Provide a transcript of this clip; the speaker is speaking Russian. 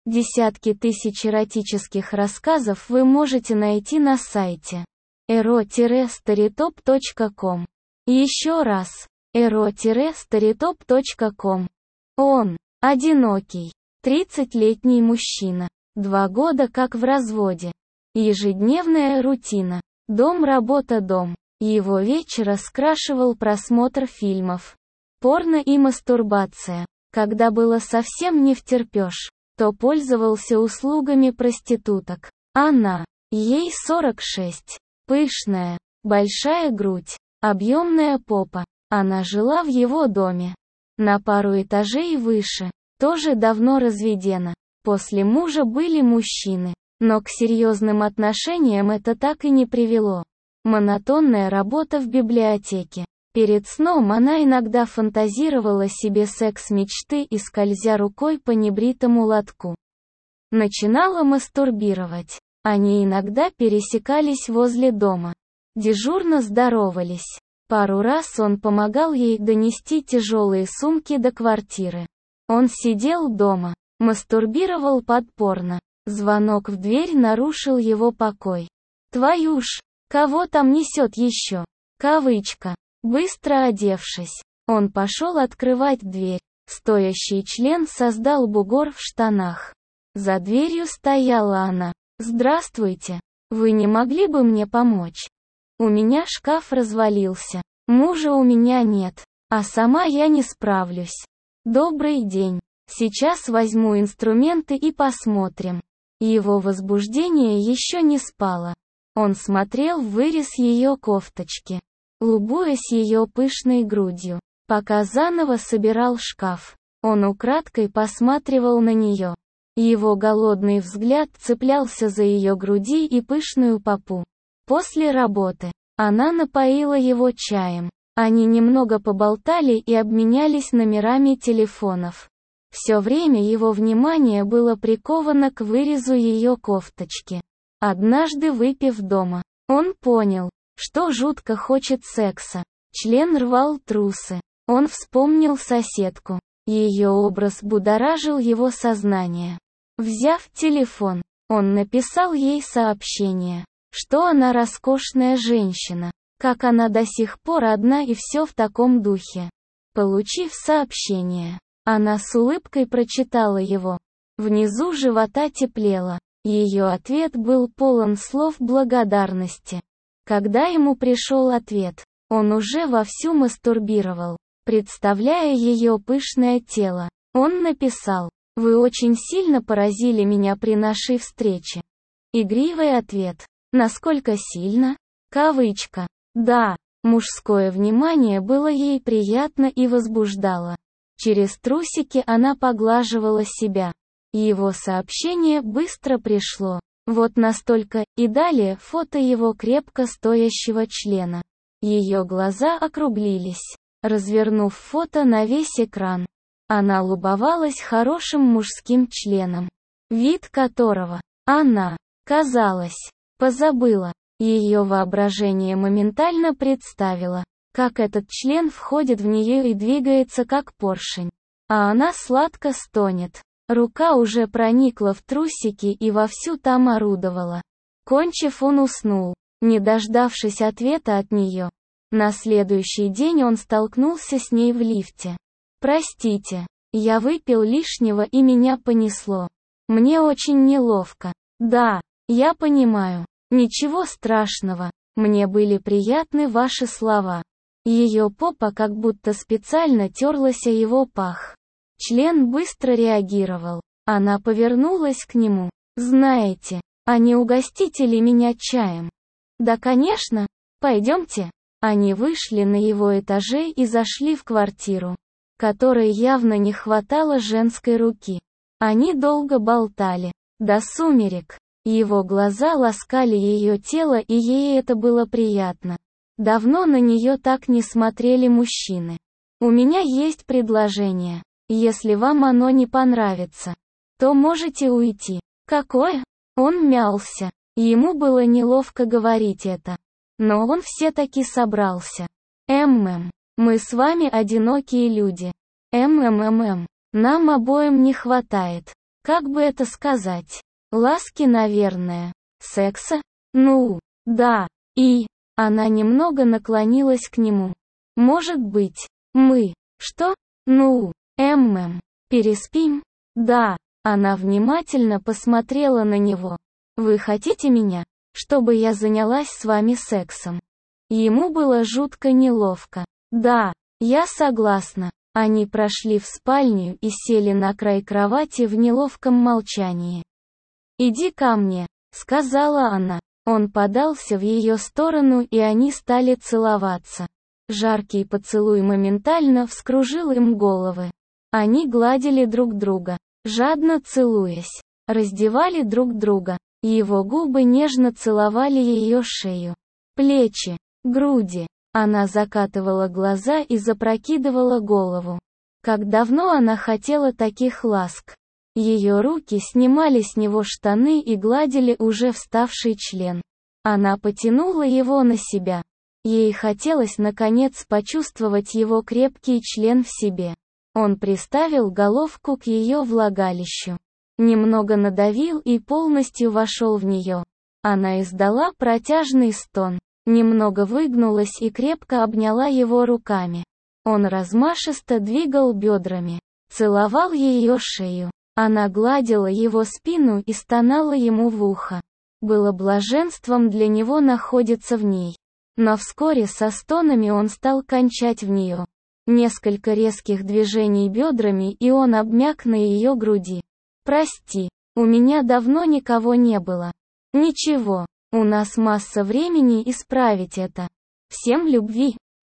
Десятки тысяч эротических рассказов вы можете найти на сайте ero-storytop.com. Еще раз, ero-storytop.com. Он одинокий, 30-летний мужчина, 2 года как в разводе. Ежедневная рутина. Дом, работа, дом. Его вечера скрашивал просмотр фильмов, порно и мастурбация. Когда было совсем не втерпешь, то пользовался услугами проституток. Она, ей 46, пышная, большая грудь, объемная попа. Она жила в его доме, на пару этажей выше, тоже давно разведена. После мужа были мужчины, но к серьезным отношениям это так и не привело. Монотонная работа в библиотеке. Перед сном она иногда фантазировала себе секс-мечты и, скользя рукой по небритому лотку, начинала мастурбировать. Они иногда пересекались возле дома. Дежурно здоровались. Пару раз он помогал ей донести тяжелые сумки до квартиры. Он сидел дома, мастурбировал под порно. Звонок в дверь нарушил его покой. «Твою ж, кого там несет еще?» Кавычка. Быстро одевшись, он пошел открывать дверь. Стоящий член создал бугор в штанах. За дверью стояла она. «Здравствуйте. Вы не могли бы мне помочь? У меня шкаф развалился. Мужа у меня нет, а сама я не справлюсь. Добрый день. Сейчас возьму инструменты и посмотрим». Его возбуждение еще не спало. Он смотрел в вырез ее кофточки, лубуясь ее пышной грудью. Пока заново собирал шкаф, он украдкой посматривал на нее. Его голодный взгляд цеплялся за ее груди и пышную попу. После работы она напоила его чаем. Они немного поболтали и обменялись номерами телефонов. Все время его внимание было приковано к вырезу ее кофточки. Однажды, выпив дома, он понял, что жутко хочет секса. Член рвал трусы. Он вспомнил соседку. Ее образ будоражил его сознание. Взяв телефон, он написал ей сообщение, что она роскошная женщина, как она до сих пор одна и все в таком духе. Получив сообщение, она с улыбкой прочитала его. Внизу живота теплело. Ее ответ был полон слов благодарности. Когда ему пришел ответ, он уже вовсю мастурбировал, представляя ее пышное тело. Он написал: «Вы очень сильно поразили меня при нашей встрече». Игривый ответ: «Насколько сильно?» Кавычка. Да, мужское внимание было ей приятно и возбуждало. Через трусики она поглаживала себя. Его сообщение быстро пришло. Вот настолько, и далее фото его крепко стоящего члена. Ее глаза округлились, развернув фото на весь экран. Она любовалась хорошим мужским членом, вид которого она, казалось, позабыла. Ее воображение моментально представило, как этот член входит в нее и двигается как поршень. А она сладко стонет. Рука уже проникла в трусики и вовсю там орудовала. Кончив, он уснул, не дождавшись ответа от нее. На следующий день он столкнулся с ней в лифте. «Простите, я выпил лишнего и меня понесло. Мне очень неловко». «Да, я понимаю. Ничего страшного. Мне были приятны ваши слова». Ее попа как будто специально терлась о его пах. Член быстро реагировал. Она повернулась к нему. «Знаете, а не угостите ли меня чаем?» «Да, конечно. Пойдемте». Они вышли на его этаже и зашли в квартиру, которой явно не хватало женской руки. Они долго болтали, до сумерек. Его глаза ласкали ее тело, и ей это было приятно. Давно на нее так не смотрели мужчины. «У меня есть предложение. Если вам оно не понравится, то можете уйти». «Какое?» Он мялся. Ему было неловко говорить это. Но он все-таки собрался. Мы с вами одинокие люди. Нам обоим не хватает Как бы это сказать? Ласки, наверное. Секса? Ну, да. И она немного наклонилась к нему. Может быть, мы. Что? Ну, переспим? Да. Она внимательно посмотрела на него. Вы хотите меня, чтобы я занялась с вами сексом? Ему было жутко неловко. Да, я согласна. Они прошли в спальню и сели на край кровати в неловком молчании. «Иди ко мне», — сказала она. Он подался в ее сторону, и они стали целоваться. Жаркий поцелуй моментально вскружил им головы. Они гладили друг друга, жадно целуясь, раздевали друг друга. Его губы нежно целовали ее шею, плечи, груди. Она закатывала глаза и запрокидывала голову. Как давно она хотела таких ласк. Ее руки снимали с него штаны и гладили уже вставший член. Она потянула его на себя. Ей хотелось наконец почувствовать его крепкий член в себе. Он приставил головку к ее влагалищу. Немного надавил и полностью вошел в нее. Она издала протяжный стон. Немного выгнулась и крепко обняла его руками. Он размашисто двигал бедрами, целовал ее шею. Она гладила его спину и стонала ему в ухо. Было блаженством для него находиться в ней. Но вскоре со стонами он стал кончать в нее. Несколько резких движений бедрами, и он обмяк на ее груди. «Прости, у меня давно никого не было». «Ничего. У нас масса времени исправить это. Всем любви».